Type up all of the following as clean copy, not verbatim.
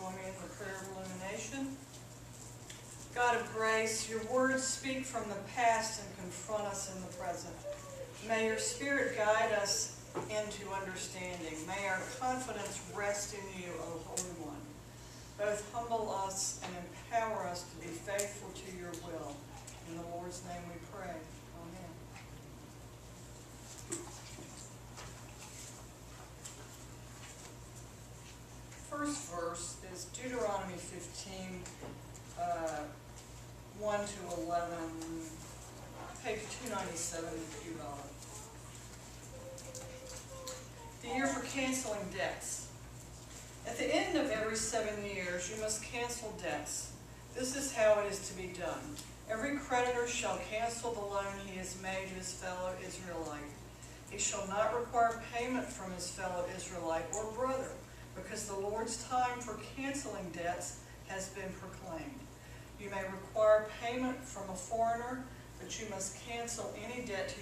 join me in the prayer of illumination. God of grace, your words speak from the past and confront us in the present. May your Spirit guide us into understanding. May our confidence rest in you, O Holy One. Both humble us and empower us to be faithful to your will. In the Lord's name we pray. Amen. First verse is Deuteronomy 15, 1 to 11, page 297 if you got it. The year for canceling debts. At the end of every 7 years, you must cancel debts. This is how it is to be done. Every creditor shall cancel the loan he has made to his fellow Israelite. He shall not require payment from his fellow Israelite or brother, because the Lord's time for canceling debts has been proclaimed. You may require payment from a foreigner, but you must cancel any debt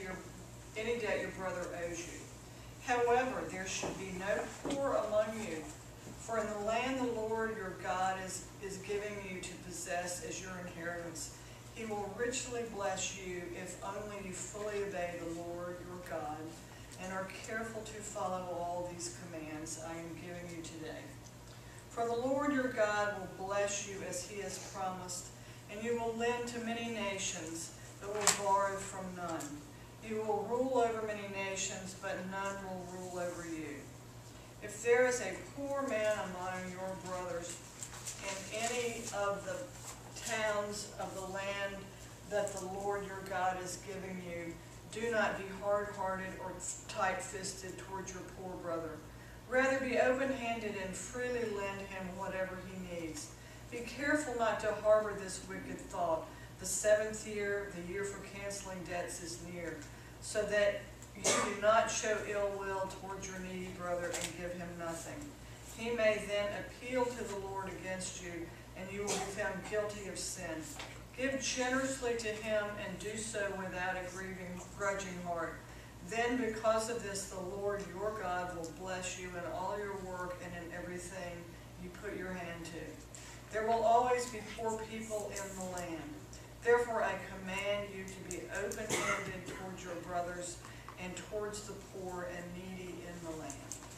your brother owes you. However, there should be no poor among you, for in the land the Lord your God is giving you to possess as your inheritance, he will richly bless you if only you fully obey the Lord your God and are careful to follow all these commands I am giving you today. For the Lord your God will bless you as he has promised, and you will lend to many nations, but will borrow from none. You will rule over many nations, but none will rule over you. If there is a poor man among your brothers in any of the towns of the land that the Lord your God is giving you, do not be hard-hearted or tight-fisted toward your poor brother. Rather be open-handed and freely lend him whatever he needs. Be careful not to harbor this wicked thought. The 7th year, the year for canceling debts, is near, so that you do not show ill will toward your needy brother and give him nothing. He may then appeal to the Lord against you, and you will be found guilty of sin. Give generously to him, and do so without a grudging heart. Then because of this, the Lord your God will bless you in all your work and in everything you put your hand to. There will always be poor people in the land. Therefore I command you to be open-handed towards your brothers and towards the poor and needy in the land.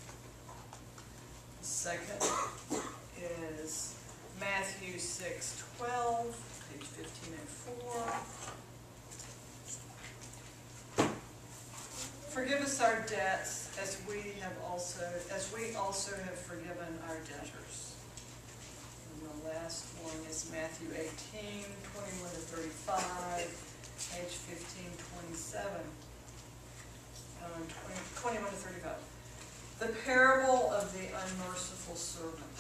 The second is Matthew 6:12, page 1504. Forgive us our debts as we also have forgiven our debtors. And the last one is Matthew 18, 21 to 35, page 1527. 21 to 35. The parable of the unmerciful servant.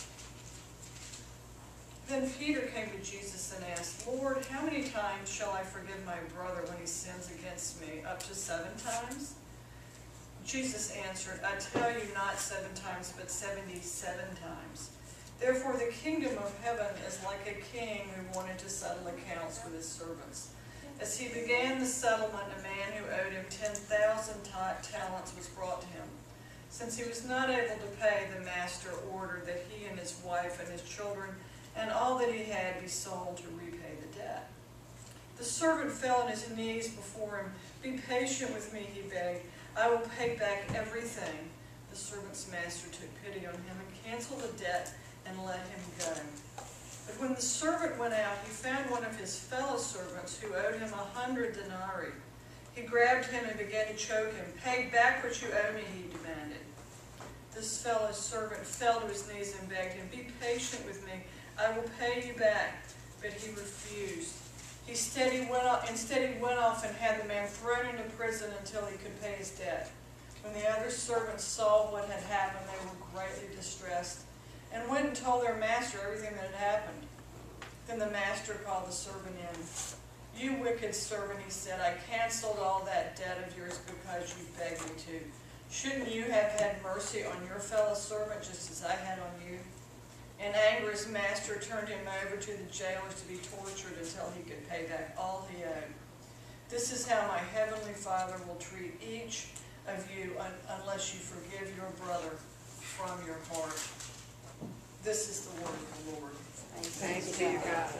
Then Peter came to Jesus and asked, Lord, how many times shall I forgive my brother when he sins against me? Up to 7 times? Jesus answered, I tell you, not 7 times, but 77 times. Therefore the kingdom of heaven is like a king who wanted to settle accounts with his servants. As he began the settlement, a man who owed him 10,000 talents was brought to him. Since he was not able to pay, the master ordered that he and his wife and his children and all that he had be sold to repay the debt. The servant fell on his knees before him. Be patient with me, he begged. I will pay back everything. The servant's master took pity on him and canceled the debt and let him go. But when the servant went out, he found one of his fellow servants who owed him 100 denarii. He grabbed him and began to choke him. Pay back what you owe me, he demanded. This fellow servant fell to his knees and begged him, be patient with me, I will pay you back. But he refused. Instead, he went off and had the man thrown into prison until he could pay his debt. When the other servants saw what had happened, they were greatly distressed and went and told their master everything that had happened. Then the master called the servant in. You wicked servant, he said, I canceled all that debt of yours because you begged me to. Shouldn't you have had mercy on your fellow servant just as I had on you? In anger, his master turned him over to the jailers to be tortured until he could pay back all he owed. This is how my heavenly Father will treat each of you unless you forgive your brother from your heart. This is the word of the Lord. Thanks be to God.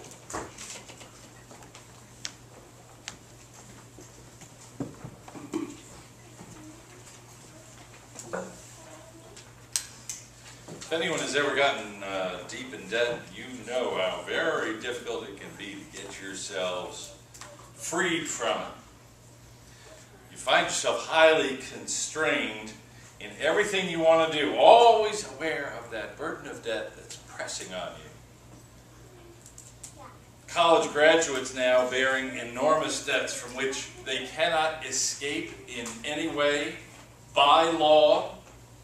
If anyone has ever gotten deep in debt, you know how very difficult it can be to get yourselves freed from it. You find yourself highly constrained in everything you want to do, always aware of that burden of debt that's pressing on you. College graduates now bearing enormous debts from which they cannot escape in any way by law,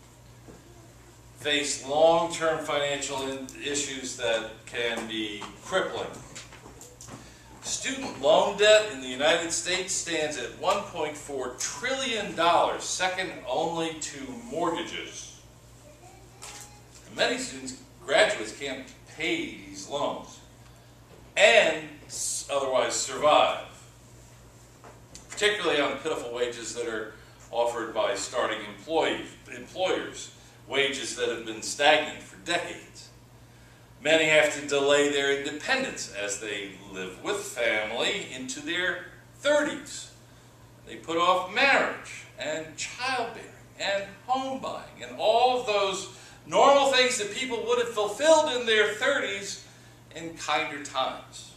face long-term financial issues that can be crippling. Student loan debt in the United States stands at $1.4 trillion, second only to mortgages. And many students, graduates, can't pay these loans and otherwise survive, particularly on the pitiful wages that are offered by starting employers, wages that have been stagnant for decades. Many have to delay their independence as they live with family into their 30s. They put off marriage and childbearing and home buying and all of those normal things that people would have fulfilled in their 30s in kinder times.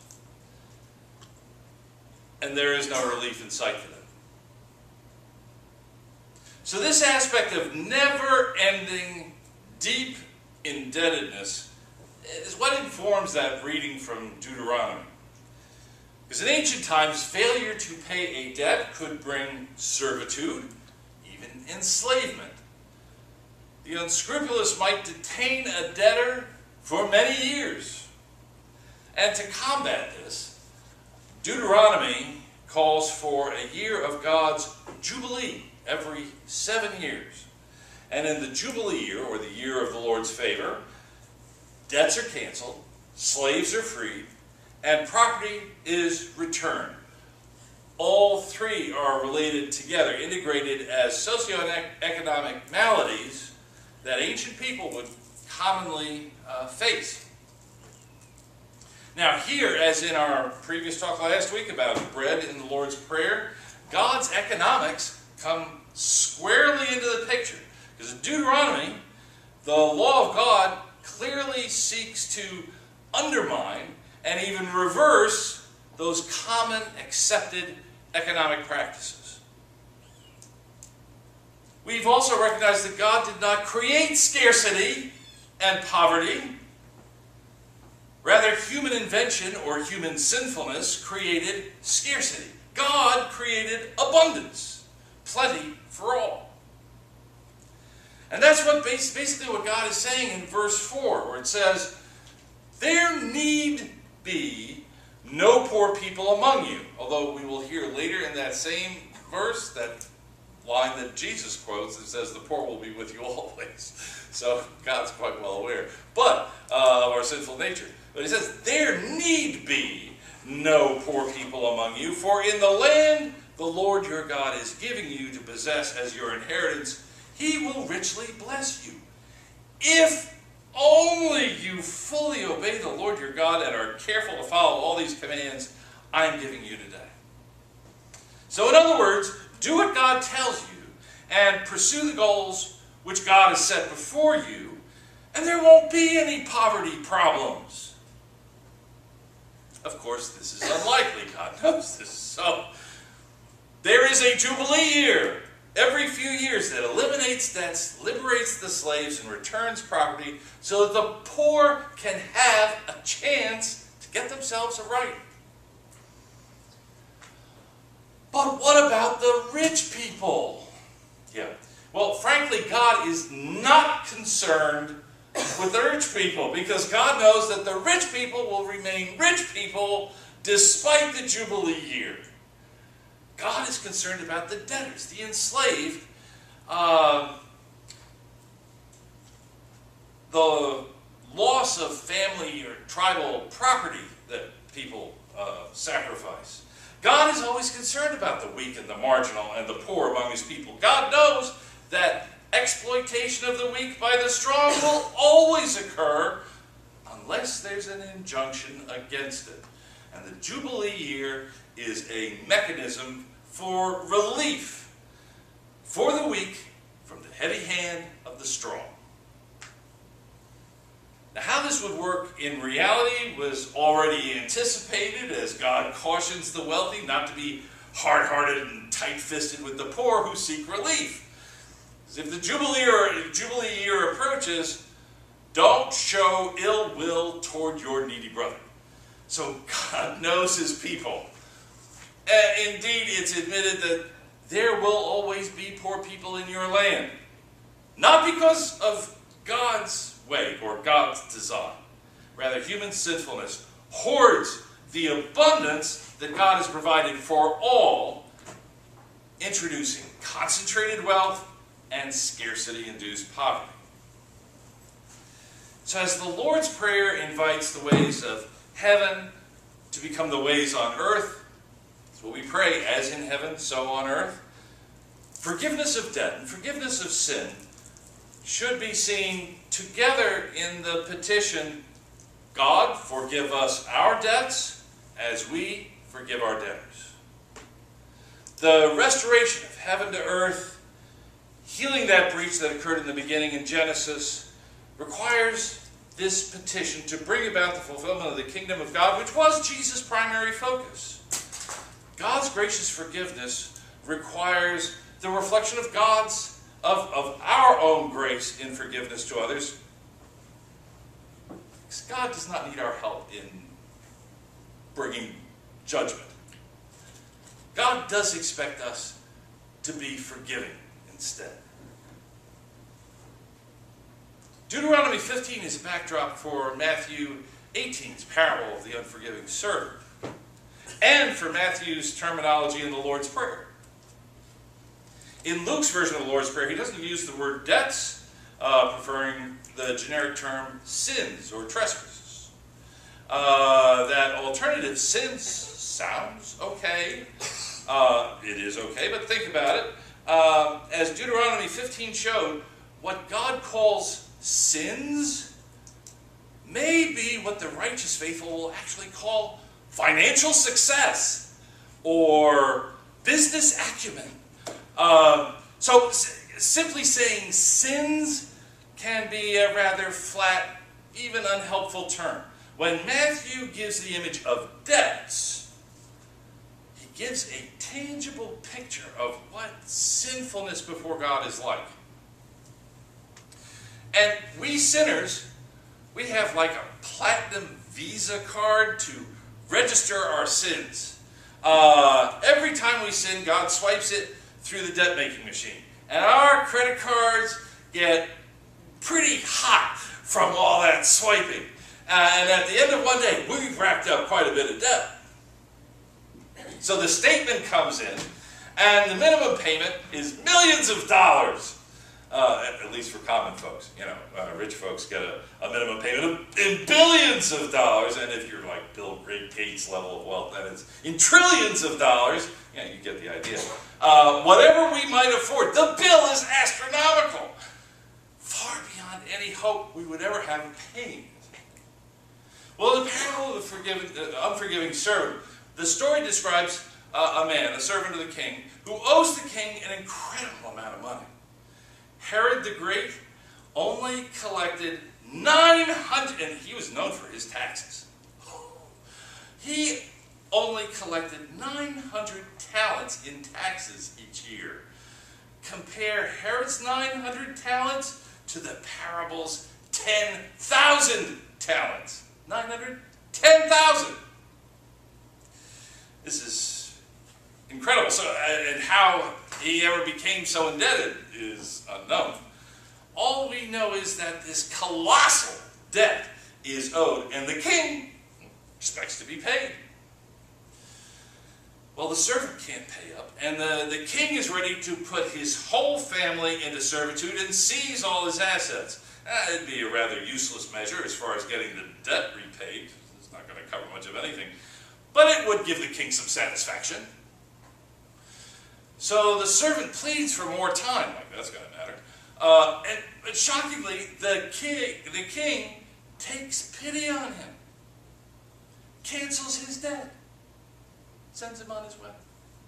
And there is no relief in sight for them. So this aspect of never-ending, deep indebtedness is what informs that reading from Deuteronomy. Because in ancient times, failure to pay a debt could bring servitude, even enslavement. The unscrupulous might detain a debtor for many years. And to combat this, Deuteronomy calls for a year of God's Jubilee every 7 years. And in the Jubilee year, or the year of the Lord's favor, debts are canceled, slaves are freed, and property is returned. All three are related together, integrated as socioeconomic maladies that ancient people would commonly face. Now here, as in our previous talk last week about bread in the Lord's Prayer, God's economics come squarely into the picture. Because in Deuteronomy, the law of God clearly seeks to undermine and even reverse those common accepted economic practices. We've also recognized that God did not create scarcity and poverty. Rather, human invention or human sinfulness created scarcity. God created abundance, plenty for all. And that's what basically what God is saying in verse 4, where it says, "There need be no poor people among you." Although we will hear later in that same verse, that line that Jesus quotes, that says, "The poor will be with you always." So God's quite well aware of our sinful nature. But he says, "There need be no poor people among you, for in the land the Lord your God is giving you to possess as your inheritance, He will richly bless you, if only you fully obey the Lord your God and are careful to follow all these commands I am giving you today." So in other words, do what God tells you and pursue the goals which God has set before you, and there won't be any poverty problems. Of course, this is unlikely. God knows this. So there is a Jubilee year every few years that eliminates debts, liberates the slaves, and returns property so that the poor can have a chance to get themselves right. But what about the rich people? Yeah. Well, frankly, God is not concerned with the rich people, because God knows that the rich people will remain rich people despite the Jubilee year. God is concerned about the debtors, the enslaved, the loss of family or tribal property that people sacrifice. God is always concerned about the weak and the marginal and the poor among His people. God knows that exploitation of the weak by the strong will always occur unless there's an injunction against it. And the Jubilee year is a mechanism for relief for the weak from the heavy hand of the strong. Now, how this would work in reality was already anticipated, as God cautions the wealthy not to be hard-hearted and tight-fisted with the poor who seek relief. If the Jubilee year approaches, don't show ill will toward your needy brother. So God knows his people. Indeed, it's admitted that there will always be poor people in your land. Not because of God's way or God's design. Rather, human sinfulness hoards the abundance that God has provided for all, introducing concentrated wealth and scarcity-induced poverty. So as the Lord's Prayer invites the ways of heaven to become the ways on earth, that's what we pray, as in heaven, so on earth, forgiveness of debt and forgiveness of sin should be seen together in the petition, God, forgive us our debts as we forgive our debtors. The restoration of heaven to earth, healing that breach that occurred in the beginning in Genesis, requires this petition to bring about the fulfillment of the kingdom of God, which was Jesus' primary focus. God's gracious forgiveness requires the reflection of of our own grace in forgiveness to others. Because God does not need our help in bringing judgment. God does expect us to be forgiving instead. Deuteronomy 15 is a backdrop for Matthew 18's parable of the unforgiving servant, and for Matthew's terminology in the Lord's Prayer. In Luke's version of the Lord's Prayer, he doesn't use the word debts, preferring the generic term sins or trespasses. That alternative, sins, sounds okay. It is okay, but think about it. As Deuteronomy 15 showed, what God calls sins may be what the righteous faithful will actually call financial success or business acumen. So simply saying sins can be a rather flat, even unhelpful term. When Matthew gives the image of debts, he gives a tangible picture of what sinfulness before God is like. And we sinners, we have like a platinum Visa card to register our sins. Every time we sin, God swipes it through the debt-making machine. And our credit cards get pretty hot from all that swiping. And at the end of one day, we've racked up quite a bit of debt. So the statement comes in, and the minimum payment is millions of dollars. At least for common folks. You know, rich folks get a minimum payment in billions of dollars, and if you're like Bill Gates level of wealth, then it's in trillions of dollars. Yeah, you get the idea. Whatever we might afford, the bill is astronomical. Far beyond any hope we would ever have of paying it. Well, the parable of the unforgiving servant, the story describes a man, a servant of the king, who owes the king an incredible amount of money. Herod the Great only collected 900, and he was known for his taxes. He only collected 900 talents in taxes each year. Compare Herod's 900 talents to the parable's 10,000 talents. 900, 10,000. This is incredible. So, and how he ever became so indebted is unknown. All we know is that this colossal debt is owed, and the king expects to be paid. Well, the servant can't pay up, and the king is ready to put his whole family into servitude and seize all his assets. It'd be a rather useless measure as far as getting the debt repaid. It's not going to cover much of anything. But it would give the king some satisfaction. So the servant pleads for more time, like that's going to matter. But shockingly, the king takes pity on him, cancels his debt, sends him on his way.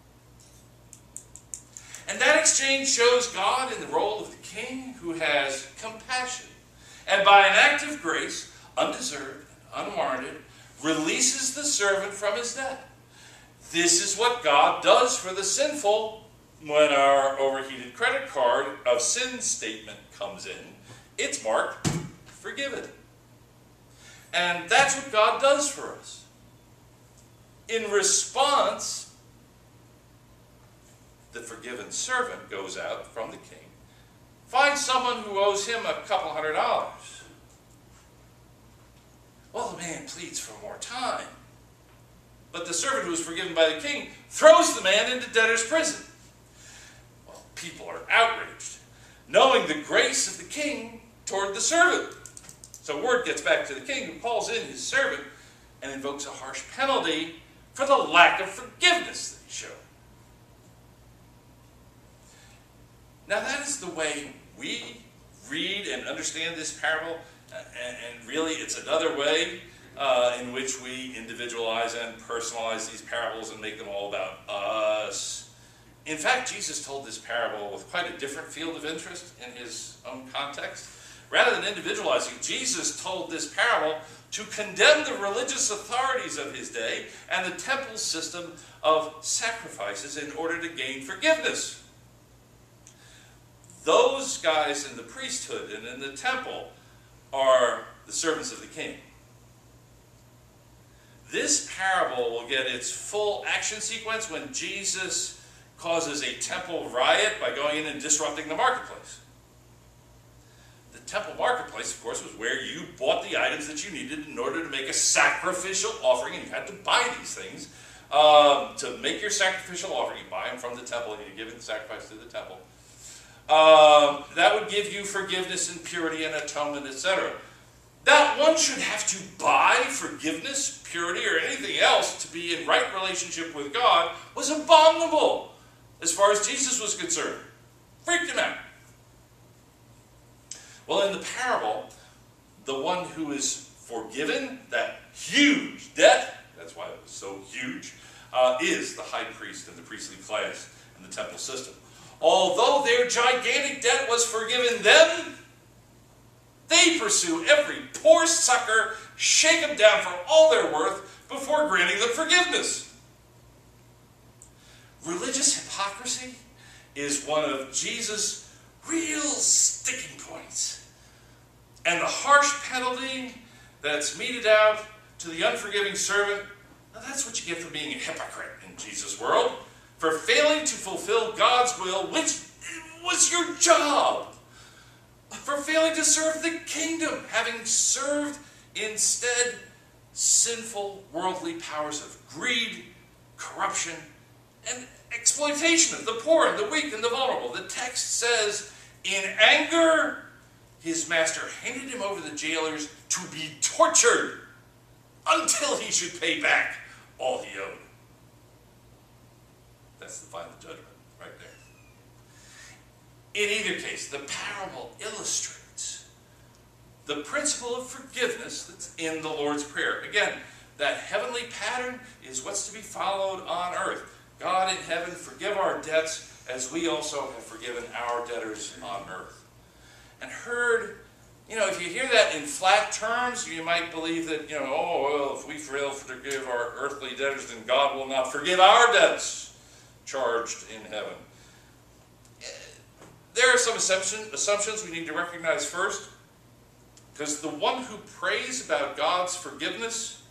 And that exchange shows God in the role of the king who has compassion, and by an act of grace, undeserved and unwarranted, releases the servant from his debt. This is what God does for the sinful when our overheated credit card of sin statement comes in. It's marked forgiven. And that's what God does for us. In response, the forgiven servant goes out from the king, finds someone who owes him a couple $100. Well, the man pleads for more time. But the servant who was forgiven by the king throws the man into debtor's prison. Well, people are outraged, knowing the grace of the king toward the servant. So word gets back to the king, who calls in his servant and invokes a harsh penalty for the lack of forgiveness that he showed. Now that is the way we read and understand this parable, and really it's another way in which we individualize and personalize these parables and make them all about us. In fact, Jesus told this parable with quite a different field of interest in his own context. Rather than individualizing, Jesus told this parable to condemn the religious authorities of his day and the temple system of sacrifices in order to gain forgiveness. Those guys in the priesthood and in the temple are the servants of the king. This parable will get its full action sequence when Jesus causes a temple riot by going in and disrupting the marketplace. The temple marketplace, of course, was where you bought the items that you needed in order to make a sacrificial offering, and you had to buy these things to make your sacrificial offering. You buy them from the temple, and you give it the sacrifice to the temple. That would give you forgiveness and purity and atonement, etc. That one should have to buy forgiveness, purity, or anything else to be in right relationship with God was abominable as far as Jesus was concerned. Freaked him out. Well, in the parable, the one who is forgiven that huge debt, that's why it was so huge, is the high priest and the priestly class and the temple system. Although their gigantic debt was forgiven them, they pursue every poor sucker, shake them down for all they're worth before granting them forgiveness. Religious hypocrisy is one of Jesus' real sticking points. And the harsh penalty that's meted out to the unforgiving servant, well, that's what you get for being a hypocrite in Jesus' world, for failing to fulfill God's will, which was your job. For failing to serve the kingdom, having served instead sinful worldly powers of greed, corruption, and exploitation of the poor and the weak and the vulnerable. The text says, in anger, his master handed him over to the jailers to be tortured until he should pay back all he owed. That's the final judgment right there. In either case, the parable illustrates the principle of forgiveness that's in the Lord's Prayer. Again, that heavenly pattern is what's to be followed on earth. God in heaven, forgive our debts as we also have forgiven our debtors on earth. And heard, if you hear that in flat terms, you might believe that, if we fail to forgive our earthly debtors, then God will not forgive our debts charged in heaven. There are some assumptions we need to recognize first, because the one who prays about God's forgiveness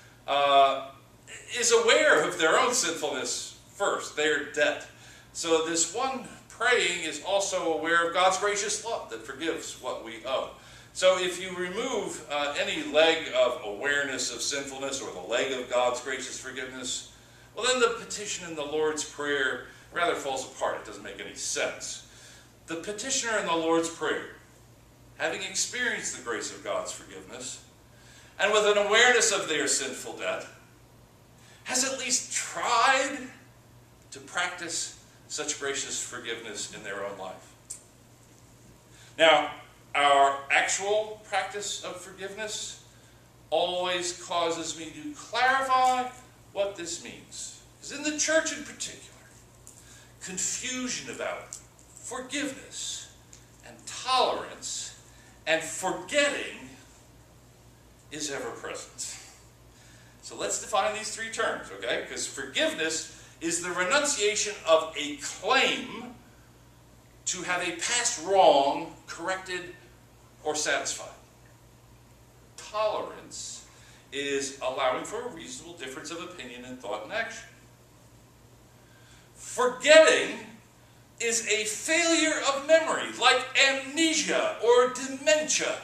is aware of their own sinfulness first, their debt. So this one praying is also aware of God's gracious love that forgives what we owe. So if you remove any leg of awareness of sinfulness or the leg of God's gracious forgiveness, well, then the petition in the Lord's Prayer rather falls apart. It doesn't make any sense. The petitioner in the Lord's Prayer, having experienced the grace of God's forgiveness, and with an awareness of their sinful debt, has at least tried to practice such gracious forgiveness in their own life. Now, our actual practice of forgiveness always causes me to clarify what this means. Because in the church in particular, confusion about forgiveness and tolerance and forgetting is ever present. So let's define these three terms, okay? Because forgiveness is the renunciation of a claim to have a past wrong corrected or satisfied. Tolerance is allowing for a reasonable difference of opinion in thought and action. Forgetting is a failure of memory, like amnesia or dementia.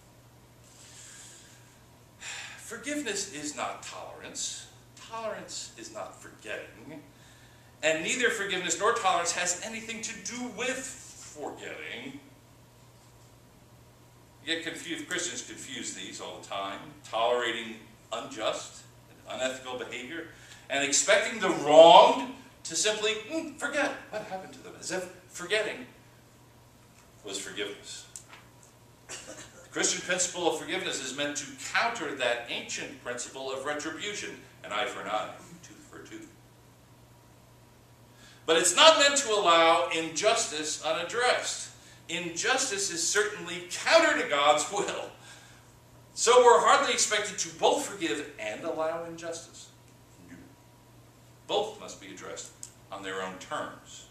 Forgiveness is not tolerance. Tolerance is not forgetting. And neither forgiveness nor tolerance has anything to do with forgetting. Yet Christians confuse these all the time, tolerating unjust and unethical behavior and expecting the wronged to simply forget what happened to them, as if forgetting was forgiveness. The Christian principle of forgiveness is meant to counter that ancient principle of retribution, an eye for an eye, tooth for a tooth. But it's not meant to allow injustice unaddressed. Injustice is certainly counter to God's will. So we're hardly expected to both forgive and allow injustice. No. Both must be addressed on their own terms.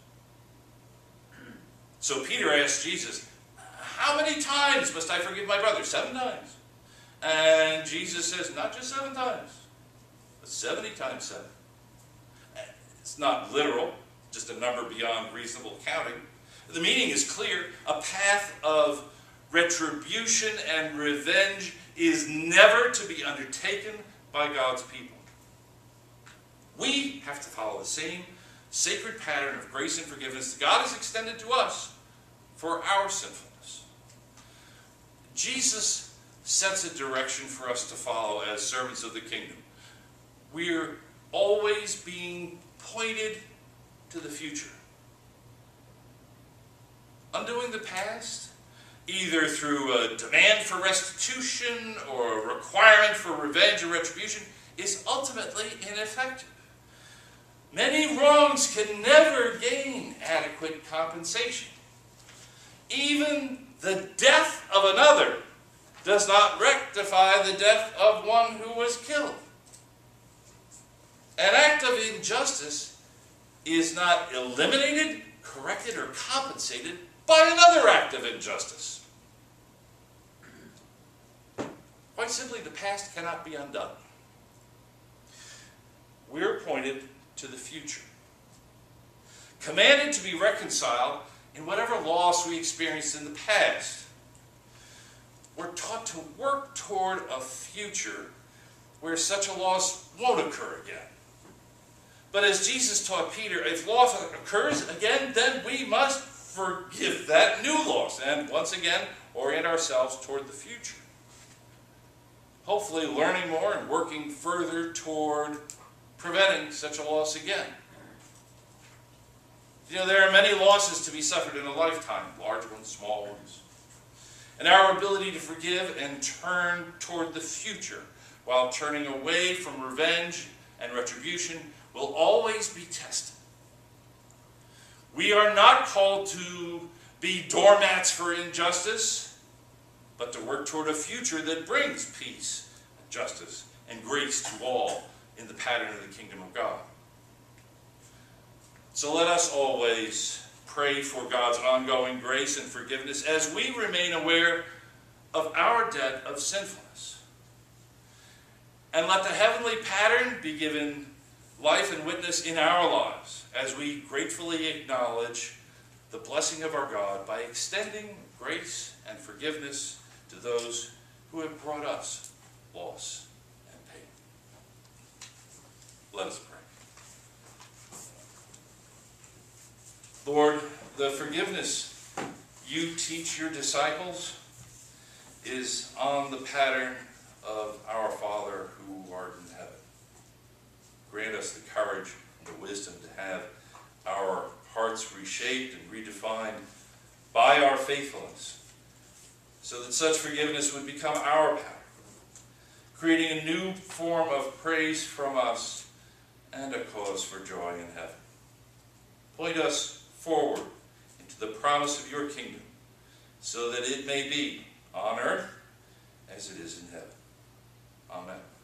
So Peter asked Jesus, how many times must I forgive my brother? 7 times. And Jesus says, not just 7 times, but 70 times 7. It's not literal, just a number beyond reasonable counting. The meaning is clear. A path of retribution and revenge is never to be undertaken by God's people. We have to follow the same sacred pattern of grace and forgiveness that God has extended to us for our sinfulness. Jesus sets a direction for us to follow as servants of the kingdom. We're always being pointed to the future. Undoing the past, either through a demand for restitution or a requirement for revenge or retribution, is ultimately ineffective. Many wrongs can never gain adequate compensation. Even the death of another does not rectify the death of one who was killed. An act of injustice is not eliminated, corrected, or compensated by another act of injustice. Quite simply, the past cannot be undone. We're pointed to the future, commanded to be reconciled in whatever loss we experienced in the past. We're taught to work toward a future where such a loss won't occur again. But as Jesus taught Peter, if loss occurs again, then we must forgive that new loss and once again orient ourselves toward the future. Hopefully learning more and working further toward preventing such a loss again. You know, there are many losses to be suffered in a lifetime, large ones, small ones. And our ability to forgive and turn toward the future while turning away from revenge and retribution will always be tested. We are not called to be doormats for injustice, but to work toward a future that brings peace, justice, and grace to all in the pattern of the kingdom of God. So let us always pray for God's ongoing grace and forgiveness as we remain aware of our debt of sinfulness. And let the heavenly pattern be given life and witness in our lives as we gratefully acknowledge the blessing of our God by extending grace and forgiveness to those who have brought us loss and pain. Let us pray. Lord, the forgiveness you teach your disciples is on the pattern of our Father who art in heaven. Grant us the courage and the wisdom to have our hearts reshaped and redefined by our faithfulness, so that such forgiveness would become our pattern, creating a new form of praise from us and a cause for joy in heaven. Point us forward into the promise of your kingdom, so that it may be on earth as it is in heaven. Amen.